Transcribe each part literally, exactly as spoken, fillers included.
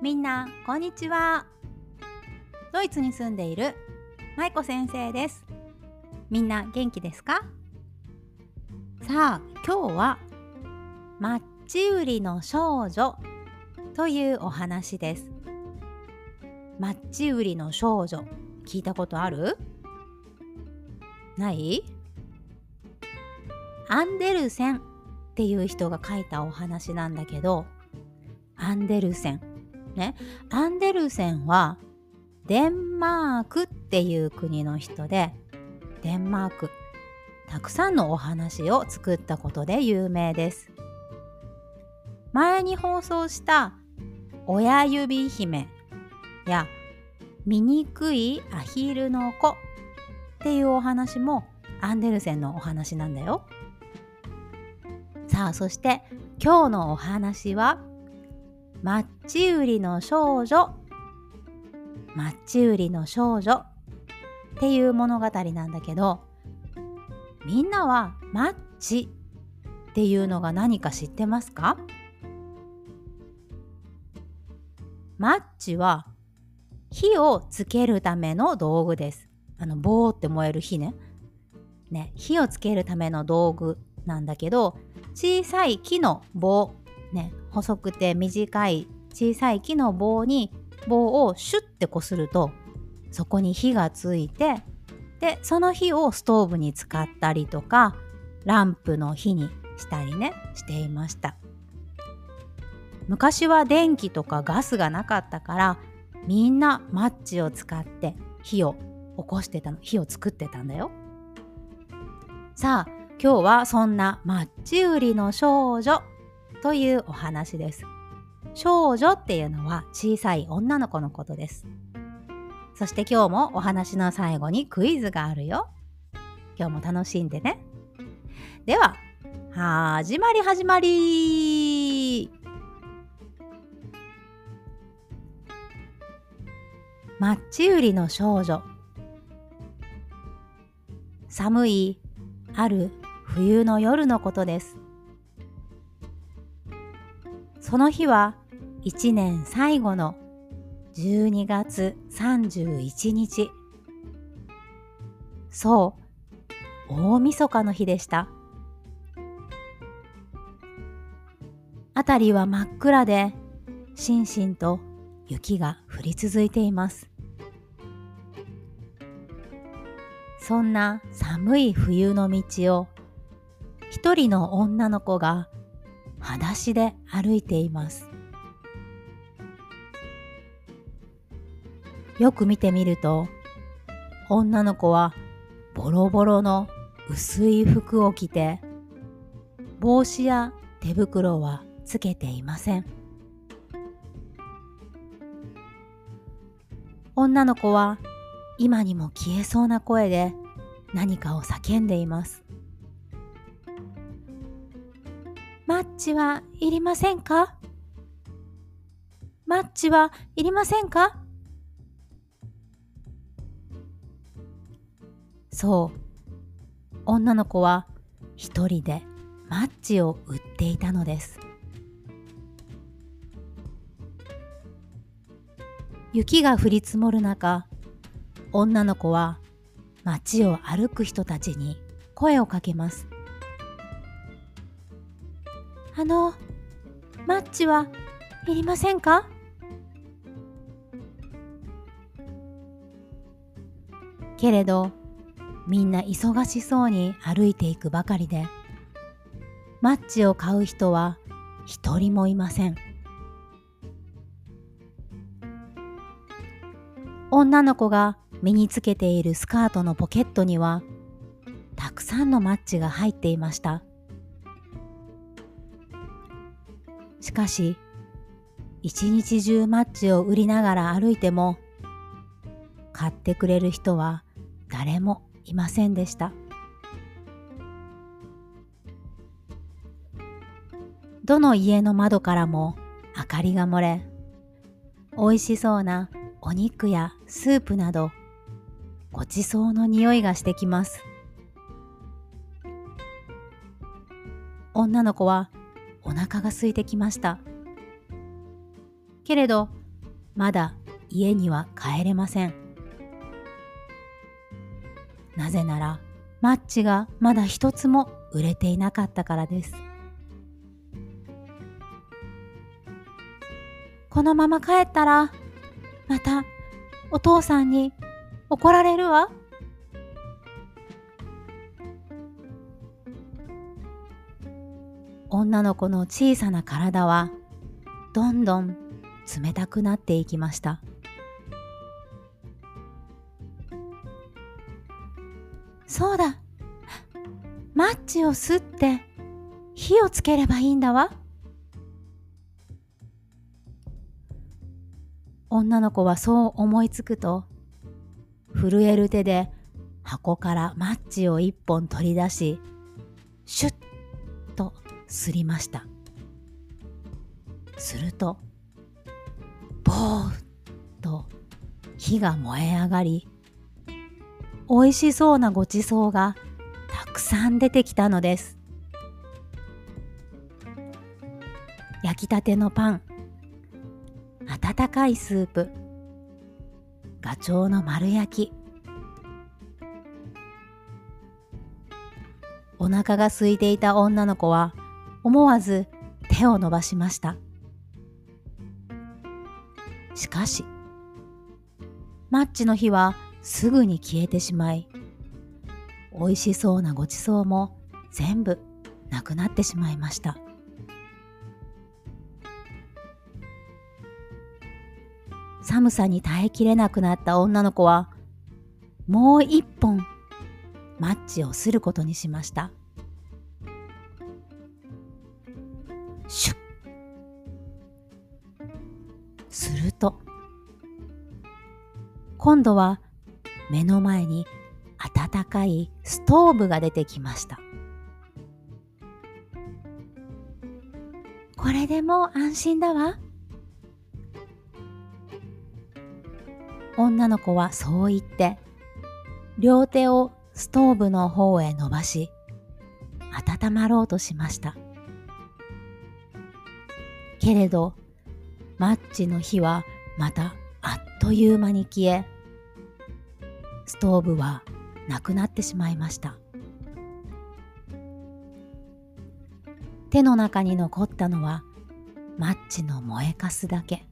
みんなこんにちは。ドイツに住んでいる舞子先生です。みんな元気ですか？さあ、今日はマッチ売りの少女というお話です。マッチ売りの少女、聞いたことある？ない？アンデルセンっていう人が書いたお話なんだけど、アンデルセンね、アンデルセンはデンマークっていう国の人で、デンマークたくさんのお話を作ったことで有名です。前に放送した親指姫や醜いアヒルの子っていうお話もアンデルセンのお話なんだよ。さあ、そして今日のお話はマッチ売りの少女マッチ売りの少女っていう物語なんだけど、みんなはマッチっていうのが何か知ってますか？マッチは火をつけるための道具です。あのボーって燃える火ね。ね、火をつけるための道具なんだけど、小さい木の棒ね、細くて短い小さい木の棒に棒をシュッてこするとそこに火がついて、でその火をストーブに使ったりとかランプの火にしたりねしていました。昔は電気とかガスがなかったから、みんなマッチを使って火を起こしてたの火を作ってたんだよ。さあ、今日はそんなマッチ売りの少女というお話です。少女っていうのは小さい女の子のことです。そして今日もお話の最後にクイズがあるよ。今日も楽しんでね。では、始まり始まり。マッチ売りの少女。寒いある冬の夜のことです。その日はいちねん最後のじゅうにがつさんじゅういちにち。そう、大晦日の日でした。あたりは真っ暗で、しんしんと雪が降り続いています。そんな寒い冬の道を一人の女の子が裸足で歩いています。よく見てみると、女の子はボロボロの薄い服を着て、帽子や手袋はつけていません。女の子は今にも消えそうな声で何かを叫んでいます。マッチはいりませんか？マッチはいりませんか？そう、女の子は一人でマッチを売っていたのです。雪が降り積もる中、女の子は街を歩く人たちに声をかけます。あの、マッチはいりませんか？けれど、みんな忙しそうに歩いていくばかりで、マッチを買う人は一人もいません。女の子が身につけているスカートのポケットにはたくさんのマッチが入っていました。しかし、一日中マッチを売りながら歩いても、買ってくれる人は誰もいませんでした。どの家の窓からも明かりが漏れ、美味しそうなお肉やスープなどごちそうの匂いがしてきます。女の子はお腹が空いてきました。けれどまだ家には帰れません。なぜならマッチがまだ一つも売れていなかったからです。このまま帰ったらまたお父さんに怒られるわ。女の子の小さな体はどんどん冷たくなっていきました。そうだ、マッチを吸って火をつければいいんだわ。女の子はそう思いつくと、震える手で箱からマッチを一本取り出し、シュッとすりました。すると、ボーッと火が燃え上がり、おいしそうなごちそうがたくさん出てきたのです。焼きたてのパン、温かいスープ、ガチョウの丸焼き。お腹が空いていた女の子は思わず手を伸ばしました。しかし、マッチの火はすぐに消えてしまい、おいしそうなごちそうも全部なくなってしまいました。寒さに耐えきれなくなった女の子は、もう一本マッチをすることにしました。シュッ。すると、今度は目の前に温かいストーブが出てきました。これでもう安心だわ。女の子はそう言って、両手をストーブの方へ伸ばし、温まろうとしました。けれど、マッチの火はまたあっという間に消え、ストーブはなくなってしまいました。手の中に残ったのはマッチの燃えかすだけ。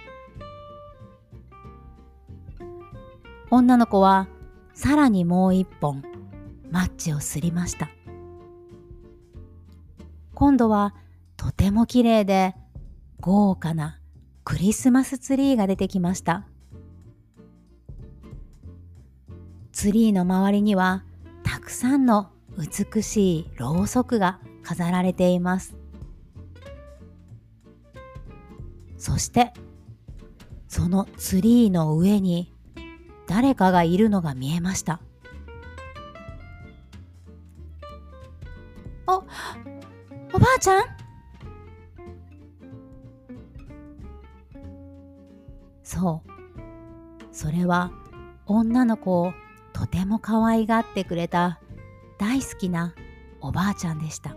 女の子はさらにもう一本マッチをすりました。今度はとてもきれいで豪華なクリスマスツリーが出てきました。ツリーの周りにはたくさんの美しいろうそくが飾られています。そしてそのツリーの上に誰かがいるのが見えました。お、おばあちゃん？そう、それは女の子をとても可愛がってくれた大好きなおばあちゃんでした。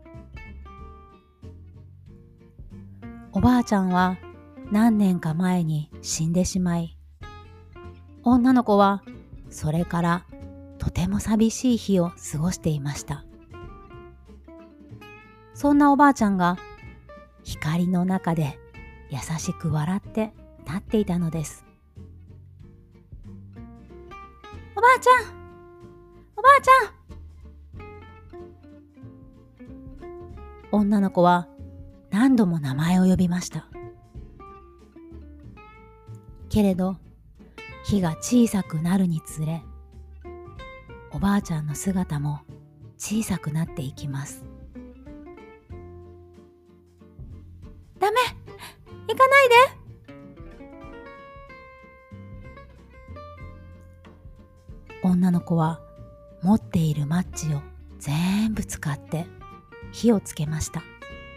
おばあちゃんは何年か前に死んでしまい、女の子はそれからとても寂しい日を過ごしていました。そんなおばあちゃんが光の中で優しく笑って立っていたのです。おばあちゃん、おばあちゃん。女の子は何度も名前を呼びました。けれど火が小さくなるにつれ、おばあちゃんの姿も小さくなっていきます。ダメ、行かないで。女の子は持っているマッチを全部使って火をつけました。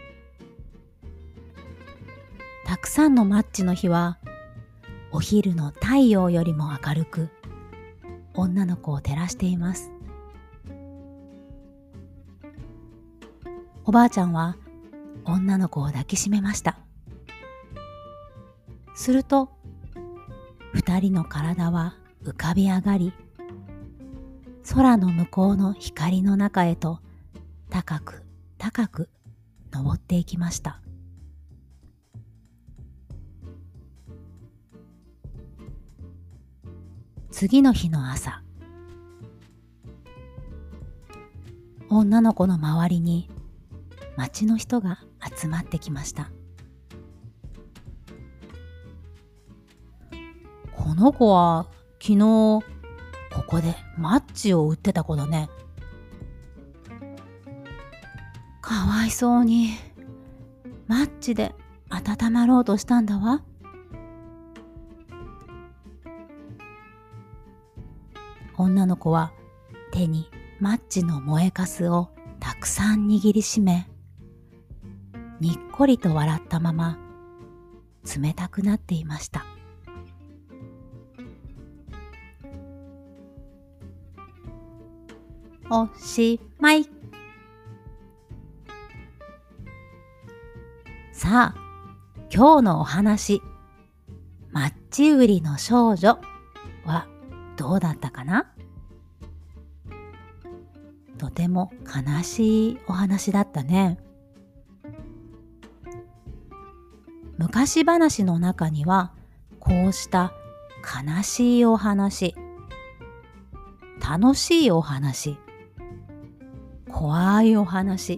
たくさんのマッチの火はお昼の太陽よりも明るく女の子を照らしています。おばあちゃんは女の子を抱きしめました。すると二人の体は浮かび上がり、空の向こうの光の中へと高く高く登っていきました。次の日の朝、女の子の周りに町の人が集まってきました。この子は昨日ここでマッチを売ってた子だね。かわいそうにマッチで温まろうとしたんだわ。女の子は手にマッチの燃えかすをたくさん握りしめ、にっこりと笑ったまま冷たくなっていました。おしまい。さあ、今日のお話、マッチ売りの少女はどうだったかな？とても悲しいお話だったね。昔話の中にはこうした悲しいお話、楽しいお話、怖いお話、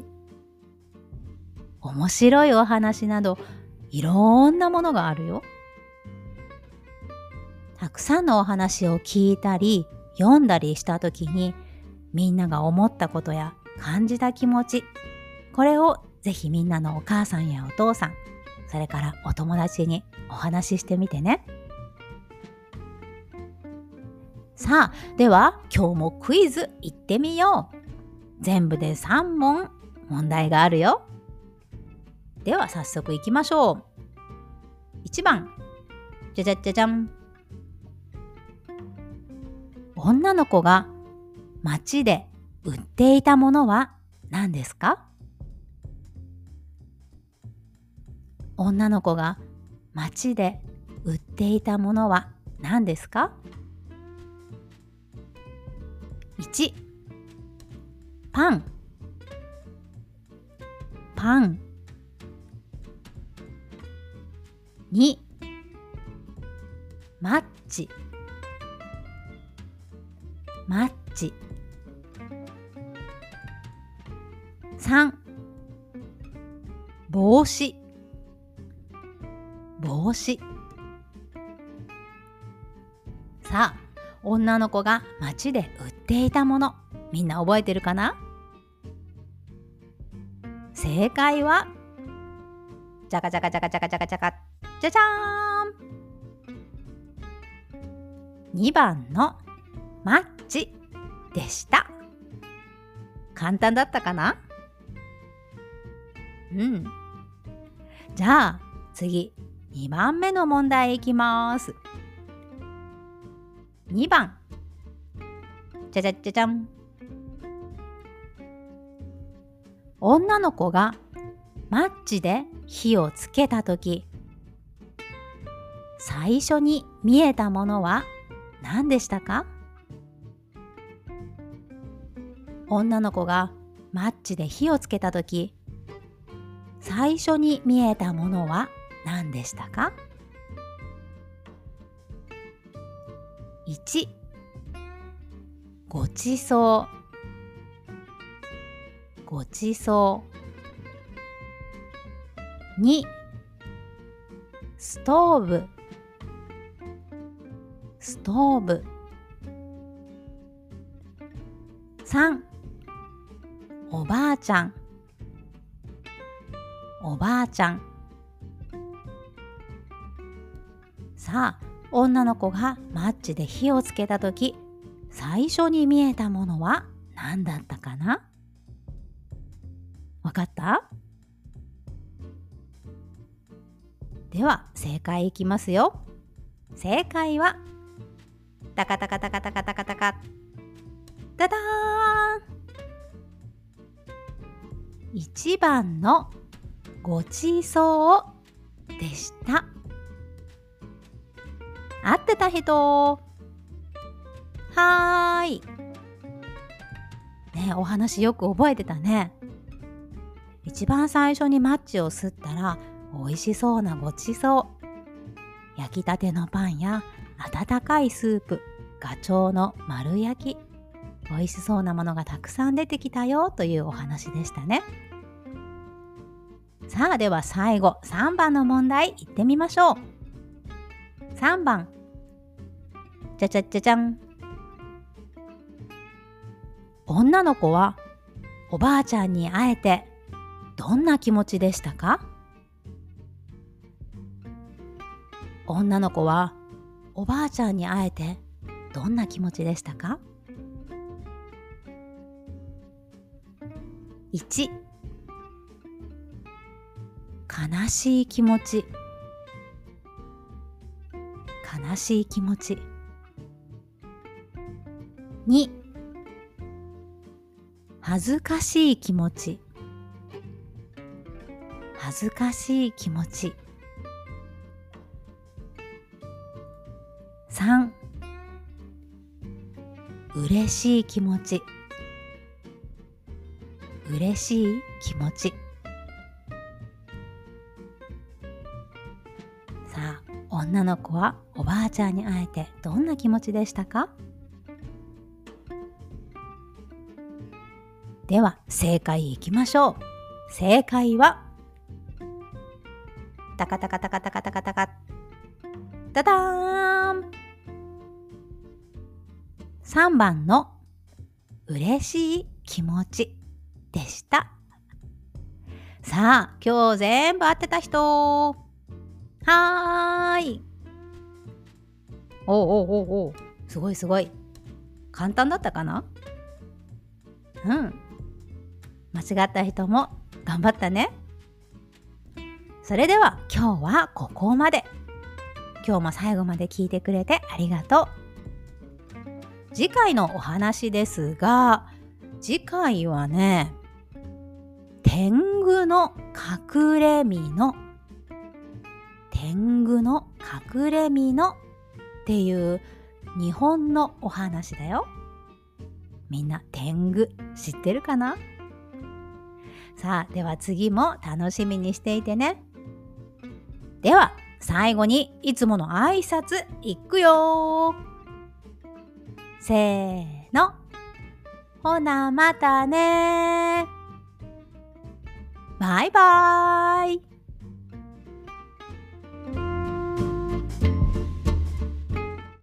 面白いお話などいろんなものがあるよ。たくさんのお話を聞いたり読んだりしたときに、みんなが思ったことや感じた気持ち、これをぜひみんなのお母さんやお父さん、それからお友達にお話ししてみてね。さあ、では今日もクイズいってみよう。全部でさんもん問題があるよ。では早速いきましょう。いちばん、じゃじゃじゃじゃん。女の子が街で売っていたものは何ですか？女の子が街で売っていたものは何ですか？ いち、パン、パン。に、マッチ、マッチ。さん、帽子、帽子。さあ、女の子が街で売っていたもの、みんな覚えてるかな？正解は、じゃかじゃかじゃかじゃかじゃかじゃか、じゃじゃーん。にばんのマッチでした。簡単だったかな？うん。じゃあ次、にばんめの問題いきます。にばん。じゃじゃじゃじゃん。女の子がマッチで火をつけたとき、最初に見えたものは何でしたか？女の子がマッチで火をつけたとき、最初に見えたものは何でしたか？いち、ごちそう、ごちそう。に、ストーブ、ストーブ。さん、おばあちゃん、おばあちゃん。さあ、女の子がマッチで火をつけたとき、最初に見えたものは何だったかな？わかった？では正解いきますよ。正解はタカタカタカタカタカタカ、ダダーン。いちばんのごちそうでした。 合ってた人。はーい。ね、お話よく覚えてたね。一番最初にマッチを吸ったら美味しそうなごちそう。焼きたてのパンや温かいスープ、ガチョウの丸焼き。美味しそうなものがたくさん出てきたよというお話でしたね。さあでは最後さんばんの問題いってみましょう。さんばん。じゃじゃじゃじゃん。女の子はおばあちゃんに会えてどんな気持ちでしたか？女の子はおばあちゃんに会えてどんな気持ちでしたか？いち、悲しい気持ち。悲しい気持ち。に、恥ずかしい気持ち。恥ずかしい気持ち。さん、嬉しい気持ち。嬉しい気持ち。さあ、女の子はおばあちゃんに会えてどんな気持ちでしたか？では正解いきましょう。正解はタカタカタカタカタカタカタターン、さんばんの嬉しい気持ちでした。さあ今日全部合ってた人。はーい。おうおうおうおう、すごいすごい。簡単だったかな？うん。間違った人も頑張ったね。それでは今日はここまで。今日も最後まで聞いてくれてありがとう。次回のお話ですが、次回はね、天狗の隠れ蓑。天狗の隠れ蓑っていう日本のお話だよ。みんな天狗知ってるかな？さあ、では次も楽しみにしていてね。では最後にいつもの挨拶いくよ。せーの。ほなまたね。バイバーイ。